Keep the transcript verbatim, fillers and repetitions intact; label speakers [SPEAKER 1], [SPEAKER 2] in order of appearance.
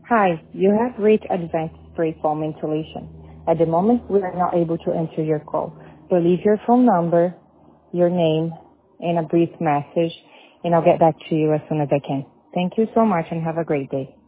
[SPEAKER 1] Hi, you have reached Advanced Spray Foam Insulation. At the moment, we are not able to answer your call. So leave your phone number, your name, and a brief message, and I'll get back to you as soon as I can. Thank you so much and have a great day.